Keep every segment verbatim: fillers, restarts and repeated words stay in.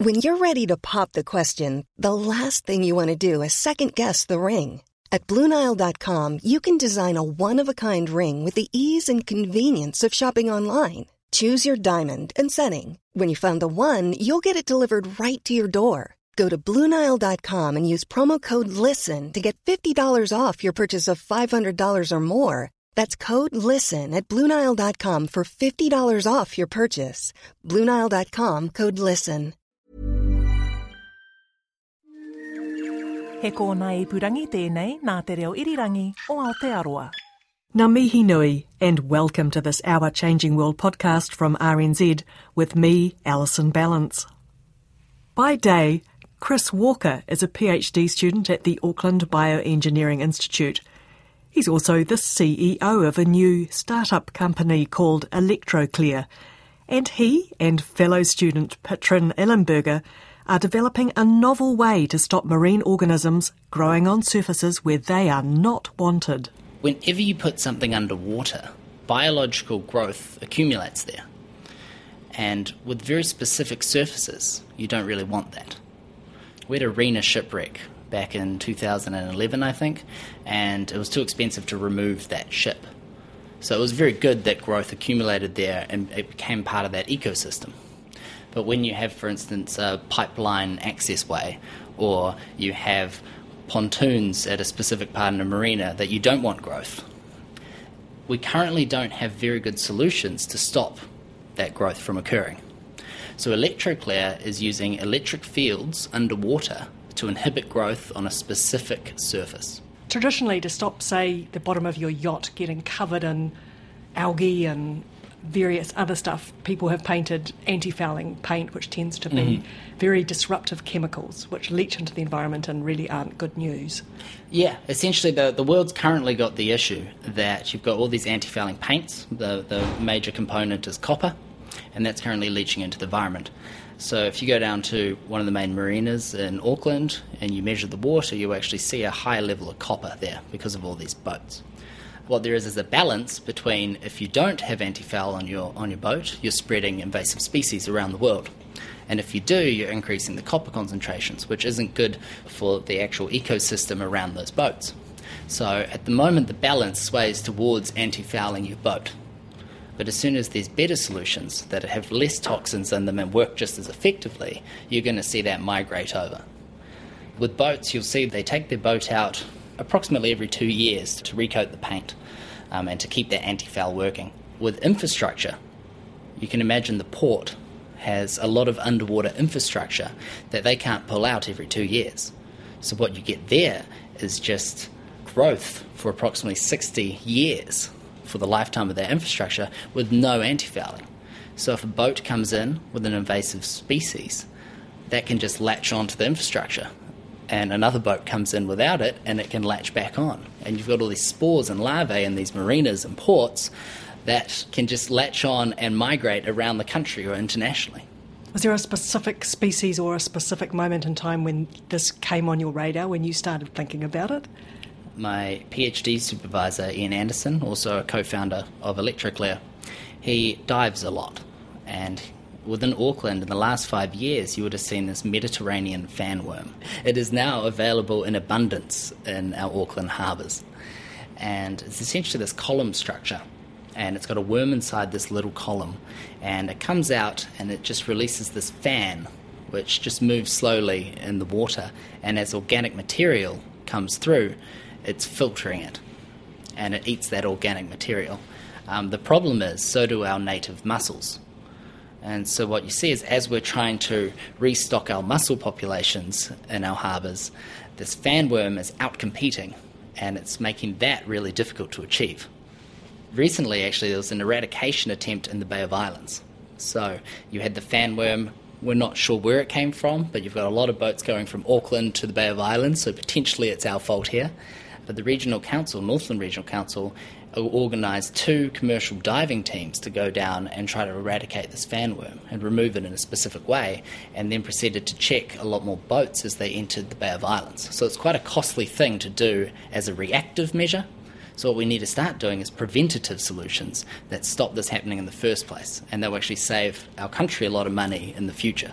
When you're ready to pop the question, the last thing you want to do is second-guess the ring. At Blue Nile dot com, you can design a one-of-a-kind ring with the ease and convenience of shopping online. Choose your diamond and setting. When you find the one, you'll get it delivered right to your door. Go to Blue Nile dot com and use promo code LISTEN to get fifty dollars off your purchase of five hundred dollars or more. That's code LISTEN at Blue Nile dot com for fifty dollars off your purchase. Blue Nile dot com, code LISTEN. He kōna ipurangi tēnei nā te reo irirangi o Aotearoa. Ngā mihi nui, and welcome to this Our Changing World podcast from R N Z with me, Alison Ballance. By day, Chris Walker is a PhD student at the Auckland Bioengineering Institute. He's also the C E O of a new startup company called Electroclear, and he and fellow student Patrin Ellenberger are developing a novel way to stop marine organisms growing on surfaces where they are not wanted. Whenever you put something underwater, biological growth accumulates there. And with very specific surfaces, you don't really want that. We had a Rena shipwreck back in two thousand eleven, I think, and it was too expensive to remove that ship. So it was very good that growth accumulated there and it became part of that ecosystem. But when you have, for instance, a pipeline access way, or you have pontoons at a specific part in a marina that you don't want growth, we currently don't have very good solutions to stop that growth from occurring. So Electroclear is using electric fields underwater to inhibit growth on a specific surface. Traditionally, to stop, say, the bottom of your yacht getting covered in algae and various other stuff, people have painted anti-fouling paint, which tends to be mm. very disruptive chemicals, which leach into the environment and really aren't good news. Yeah, essentially the, the world's currently got the issue that you've got all these anti-fouling paints. The, the major component is copper, and that's currently leaching into the environment. So if you go down to one of the main marinas in Auckland and you measure the water, you actually see a high level of copper there because of all these boats. What there is is a balance between, if you don't have anti-foul on your on your boat, you're spreading invasive species around the world. And if you do, you're increasing the copper concentrations, which isn't good for the actual ecosystem around those boats. So at the moment, the balance sways towards anti-fouling your boat. But as soon as there's better solutions that have less toxins in them and work just as effectively, you're going to see that migrate over. With boats, you'll see they take their boat out approximately every two years to recoat the paint um, and to keep that anti-foul working. With infrastructure, you can imagine the port has a lot of underwater infrastructure that they can't pull out every two years. So what you get there is just growth for approximately sixty years for the lifetime of that infrastructure with no anti-fouling. So if a boat comes in with an invasive species, that can just latch onto the infrastructure, and another boat comes in without it and it can latch back on. And you've got all these spores and larvae in these marinas and ports that can just latch on and migrate around the country or internationally. Was there a specific species or a specific moment in time when this came on your radar, when you started thinking about it? My PhD supervisor, Ian Anderson, also a co-founder of Electroclear, he dives a lot. And within Auckland, in the last five years, you would have seen this Mediterranean fanworm. It is now available in abundance in our Auckland harbours. And it's essentially this column structure. And it's got a worm inside this little column. And it comes out and it just releases this fan, which just moves slowly in the water. And as organic material comes through, it's filtering it. And it eats that organic material. Um, the problem is, so do our native mussels. And so what you see is, as we're trying to restock our mussel populations in our harbours, this fanworm is out-competing, and it's making that really difficult to achieve. Recently, actually, there was an eradication attempt in the Bay of Islands. So you had the fanworm. We're not sure where it came from, but you've got a lot of boats going from Auckland to the Bay of Islands, so potentially it's our fault here. But the Regional Council, Northland Regional Council, organised two commercial diving teams to go down and try to eradicate this fanworm and remove it in a specific way, and then proceeded to check a lot more boats as they entered the Bay of Islands. So it's quite a costly thing to do as a reactive measure. So what we need to start doing is preventative solutions that stop this happening in the first place, and that will actually save our country a lot of money in the future.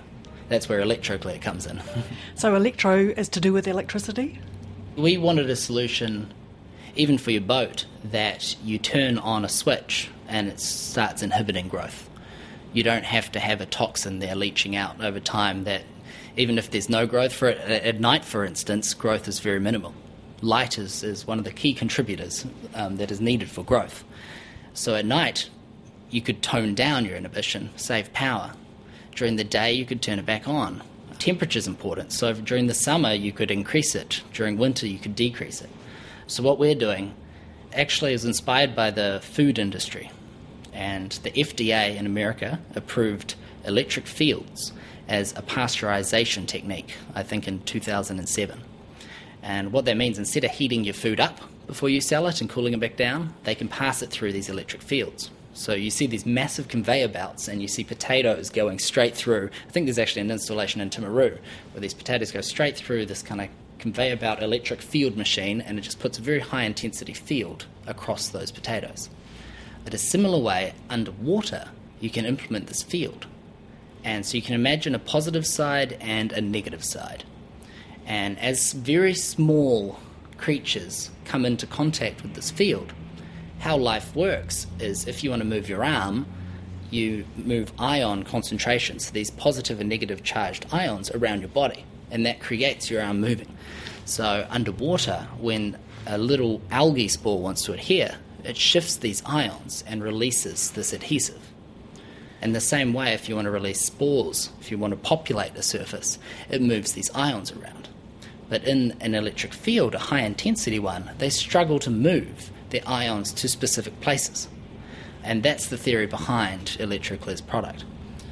That's where electroclear comes in. So electro is to do with electricity? We wanted a solution, even for your boat, that you turn on a switch and it starts inhibiting growth. You don't have to have a toxin there leaching out over time that, even if there's no growth for it, at night, for instance, growth is very minimal. Light is, is one of the key contributors um, that is needed for growth. So at night, you could tone down your inhibition, save power. During the day, you could turn it back on. Temperature's important, so during the summer, you could increase it. During winter, you could decrease it. So what we're doing actually is inspired by the food industry. And the F D A in America approved electric fields as a pasteurization technique, I think in two thousand seven. And what that means, instead of heating your food up before you sell it and cooling it back down, they can pass it through these electric fields. So you see these massive conveyor belts and you see potatoes going straight through. I think there's actually an installation in Timaru where these potatoes go straight through this kind of conveyor belt electric field machine, and it just puts a very high intensity field across those potatoes. In a similar way, underwater, you can implement this field. And so you can imagine a positive side and a negative side. And as very small creatures come into contact with this field, how life works is if you want to move your arm, you move ion concentrations, so these positive and negative charged ions around your body, and that creates your arm moving. So underwater, when a little algae spore wants to adhere, it shifts these ions and releases this adhesive. In the same way, if you want to release spores, if you want to populate a surface, it moves these ions around. But in an electric field, a high-intensity one, they struggle to move their ions to specific places. And that's the theory behind Electroclear's product.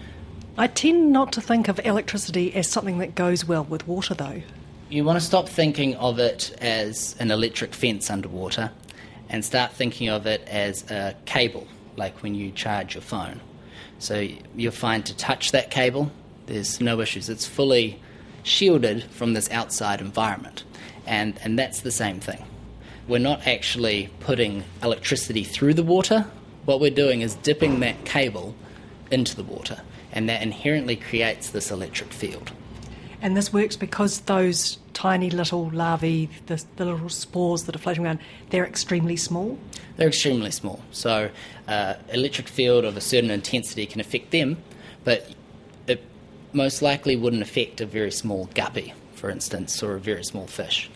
I tend not to think of electricity as something that goes well with water, though. You want to stop thinking of it as an electric fence underwater and start thinking of it as a cable, like when you charge your phone. So you'll find to touch that cable, there's no issues. It's fully shielded from this outside environment. And, and that's the same thing. We're not actually putting electricity through the water. What we're doing is dipping that cable into the water, and that inherently creates this electric field. And this works because those tiny little larvae, the, the little spores that are floating around, they're extremely small? They're extremely small. So uh, electric field of a certain intensity can affect them, but it most likely wouldn't affect a very small guppy, for instance, or a very small fish.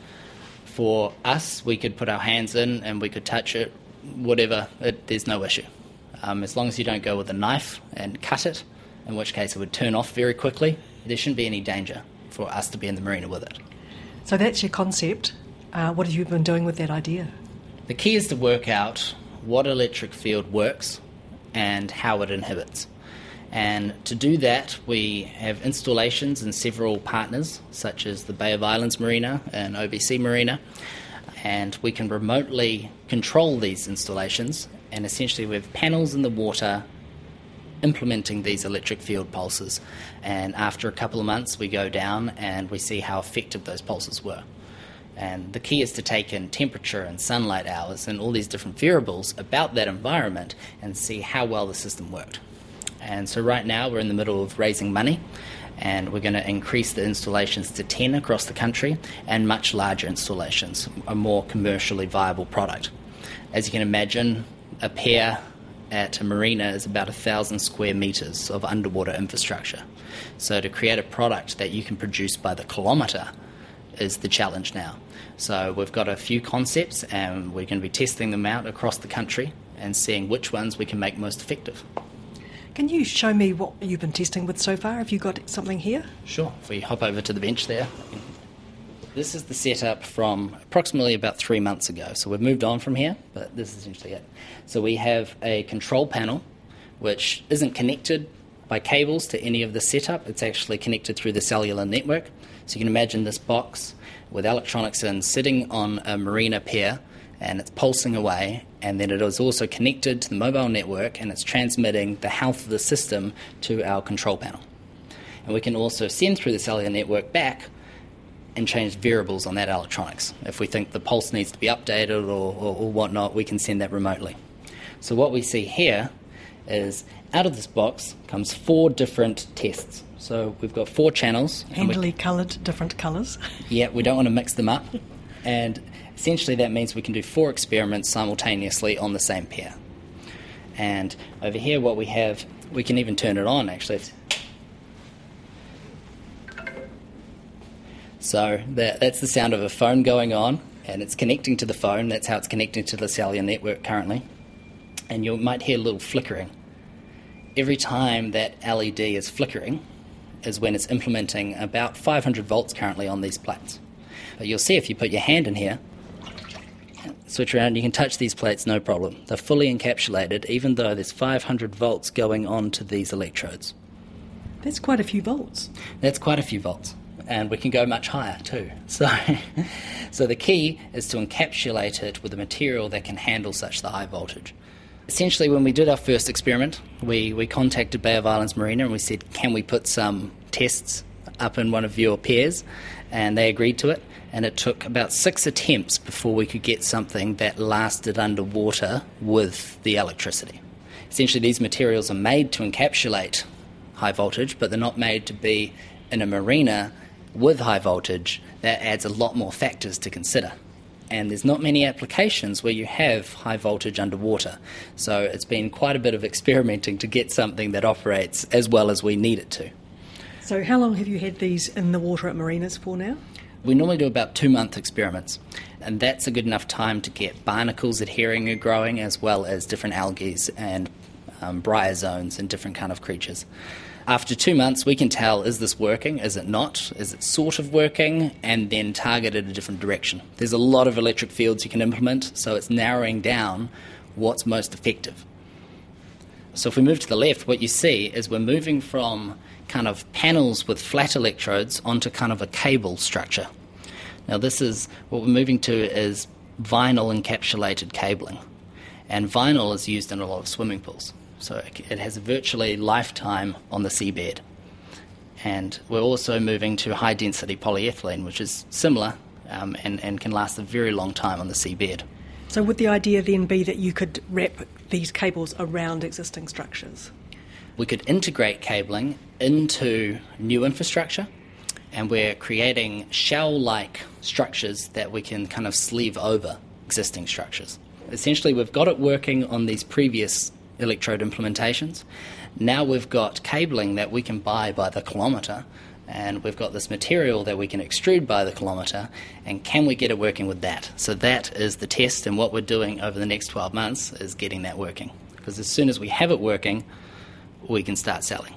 For us, we could put our hands in and we could touch it, whatever, it, there's no issue. Um, as long as you don't go with a knife and cut it, in which case it would turn off very quickly, there shouldn't be any danger for us to be in the marina with it. So that's your concept. Uh, what have you been doing with that idea? The key is to work out what electric field works and how it inhibits. And to do that, we have installations in several partners, such as the Bay of Islands Marina and O B C Marina, and we can remotely control these installations, and essentially we have panels in the water implementing these electric field pulses, and after a couple of months we go down and we see how effective those pulses were. And the key is to take in temperature and sunlight hours and all these different variables about that environment and see how well the system worked. And so right now we're in the middle of raising money, and we're going to increase the installations to ten across the country and much larger installations, a more commercially viable product. As you can imagine, a pier at a marina is about a thousand square metres of underwater infrastructure. So to create a product that you can produce by the kilometre is the challenge now. So we've got a few concepts and we're going to be testing them out across the country and seeing which ones we can make most effective. Can you show me what you've been testing with so far? Have you got something here? Sure. If we hop over to the bench there. This is the setup from approximately about three months ago. So we've moved on from here, but this is essentially it. So we have a control panel which isn't connected by cables to any of the setup. It's actually connected through the cellular network. So you can imagine this box with electronics in sitting on a marina pier, and it's pulsing away, and then it is also connected to the mobile network, and it's transmitting the health of the system to our control panel. And we can also send through the cellular network back and change variables on that electronics. If we think the pulse needs to be updated or, or, or whatnot, we can send that remotely. So what we see here is out of this box comes four different tests. So we've got four channels. Handily coloured, different colours. Yeah, we don't want to mix them up. And essentially that means we can do four experiments simultaneously on the same pair. And over here what we have, we can even turn it on actually. So that, that's the sound of a phone going on, and it's connecting to the phone. That's how it's connecting to the cellular network currently. And you might hear a little flickering. Every time that L E D is flickering is when it's implementing about five hundred volts currently on these plates. But you'll see if you put your hand in here, switch around, you can touch these plates no problem. They're fully encapsulated even though there's five hundred volts going on to these electrodes. That's quite a few volts. That's quite a few volts. And we can go much higher too. So, so the key is to encapsulate it with a material that can handle such the high voltage. Essentially, when we did our first experiment, we, we contacted Bay of Islands Marina and we said, can we put some tests up in one of your pairs? And they agreed to it. And it took about six attempts before we could get something that lasted underwater with the electricity. Essentially, these materials are made to encapsulate high voltage, but they're not made to be in a marina with high voltage. That adds a lot more factors to consider. And there's not many applications where you have high voltage underwater. So it's been quite a bit of experimenting to get something that operates as well as we need it to. So how long have you had these in the water at marinas for now? We normally do about two-month experiments, and that's a good enough time to get barnacles adhering and growing, as well as different algae and um, bryozoans and different kind of creatures. After two months, we can tell, is this working, is it not, is it sort of working, and then target it a different direction. There's a lot of electric fields you can implement, so it's narrowing down what's most effective. So if we move to the left, what you see is we're moving from kind of panels with flat electrodes onto kind of a cable structure. Now this is, what we're moving to is vinyl encapsulated cabling. And vinyl is used in a lot of swimming pools. So it has a virtually lifetime on the seabed. And we're also moving to high-density polyethylene, which is similar um, and, and can last a very long time on the seabed. So would the idea then be that you could wrap these cables around existing structures? We could integrate cabling into new infrastructure, and we're creating shell-like structures that we can kind of sleeve over existing structures. Essentially, we've got it working on these previous electrode implementations. Now we've got cabling that we can buy by the kilometre, and we've got this material that we can extrude by the kilometre, and can we get it working with that? So that is the test, and what we're doing over the next twelve months is getting that working. Because as soon as we have it working, we can start selling.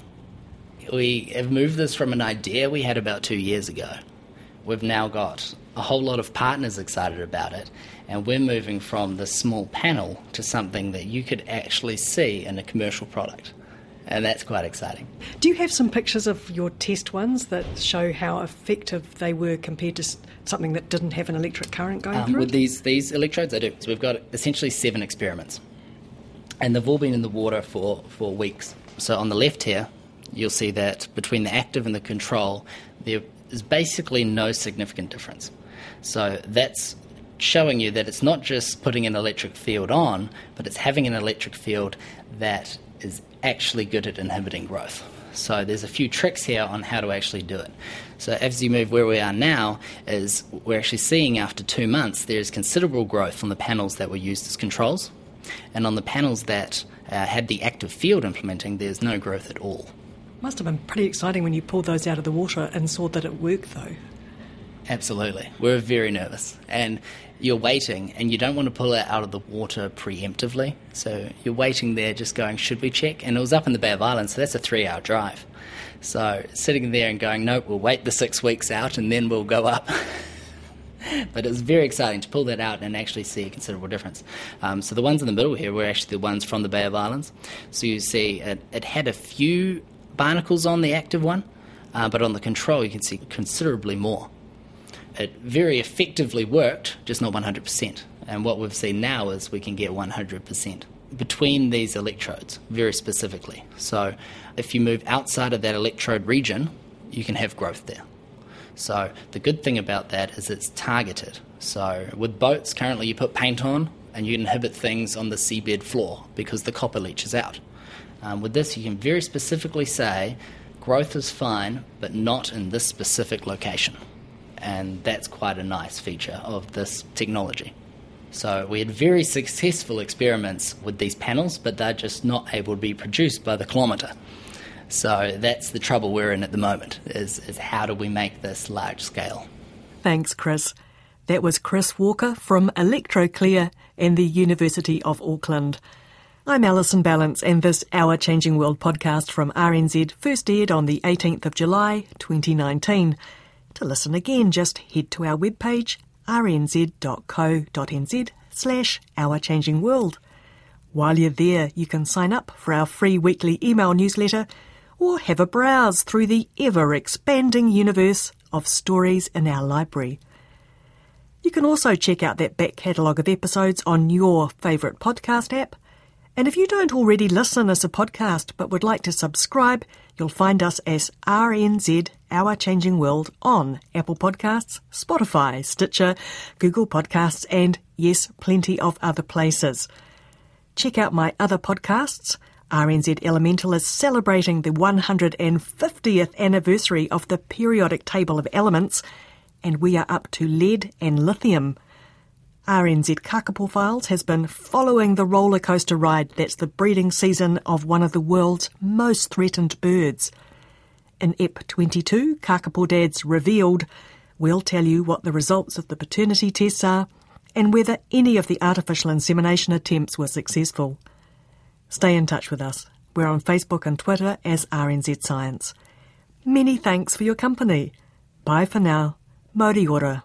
We have moved this from an idea we had about two years ago. We've now got a whole lot of partners excited about it, and we're moving from the small panel to something that you could actually see in a commercial product. And that's quite exciting. Do you have some pictures of your test ones that show how effective they were compared to something that didn't have an electric current going um, through with it? these, these electrodes, I do. So we've got essentially seven experiments. And they've all been in the water for, for weeks. So on the left here, you'll see that between the active and the control, there is basically no significant difference. So that's showing you that it's not just putting an electric field on, but it's having an electric field that is actually good at inhibiting growth. So there's a few tricks here on how to actually do it. So as you move where we are now, is we're actually seeing after two months there's considerable growth on the panels that were used as controls, and on the panels that uh, had the active field implementing, there's no growth at all. Must have been pretty exciting when you pulled those out of the water and saw that it worked, though. Absolutely. We're very nervous. And you're waiting, and you don't want to pull it out of the water preemptively. So you're waiting there just going, should we check? And it was up in the Bay of Islands, so that's a three-hour drive. So sitting there and going, nope, we'll wait the six weeks out and then we'll go up. But it was very exciting to pull that out and actually see a considerable difference. Um, so the ones in the middle here were actually the ones from the Bay of Islands. So you see it, it had a few barnacles on the active one, uh, but on the control you can see considerably more. It very effectively worked, just not one hundred percent. And what we've seen now is we can get one hundred percent between these electrodes, very specifically. So if you move outside of that electrode region, you can have growth there. So the good thing about that is it's targeted. So with boats, currently you put paint on and you inhibit things on the seabed floor because the copper leaches out. Um, with this, you can very specifically say, growth is fine, but not in this specific location. And that's quite a nice feature of this technology. So we had very successful experiments with these panels, but they're just not able to be produced by the kilometre. So that's the trouble we're in at the moment, is, is how do we make this large scale? Thanks, Chris. That was Chris Walker from Electroclear and the University of Auckland. I'm Alison Ballance, and this Our Changing World podcast from R N Z first aired on the eighteenth of July twenty nineteen. To listen again, just head to our webpage, rnz.co.nz slash Our Changing World. While you're there, you can sign up for our free weekly email newsletter or have a browse through the ever-expanding universe of stories in our library. You can also check out that back catalogue of episodes on your favourite podcast app. And if you don't already listen as a podcast but would like to subscribe, you'll find us as R N Z Our Changing World on Apple Podcasts, Spotify, Stitcher, Google Podcasts, and, yes, plenty of other places. Check out my other podcasts. R N Z Elemental is celebrating the one hundred fiftieth anniversary of the periodic table of elements, and we are up to lead and lithium. R N Z Kakapo Files has been following the roller coaster ride that's the breeding season of one of the world's most threatened birds. In E P twenty-two, Kakapo Dads Revealed, we'll tell you what the results of the paternity tests are and whether any of the artificial insemination attempts were successful. Stay in touch with us. We're on Facebook and Twitter as R N Z Science. Many thanks for your company. Bye for now. Mauri ora.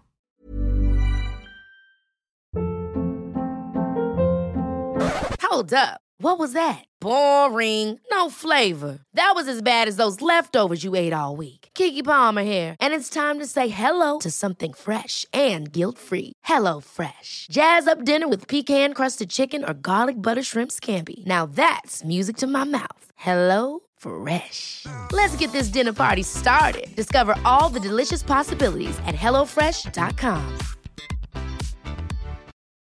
Hold up. What was that? Boring. No flavor. That was as bad as those leftovers you ate all week. Keke Palmer here, and it's time to say hello to something fresh and guilt-free. Hello Fresh. Jazz up dinner with pecan-crusted chicken or garlic butter shrimp scampi. Now that's music to my mouth. Hello Fresh. Let's get this dinner party started. Discover all the delicious possibilities at hello fresh dot com.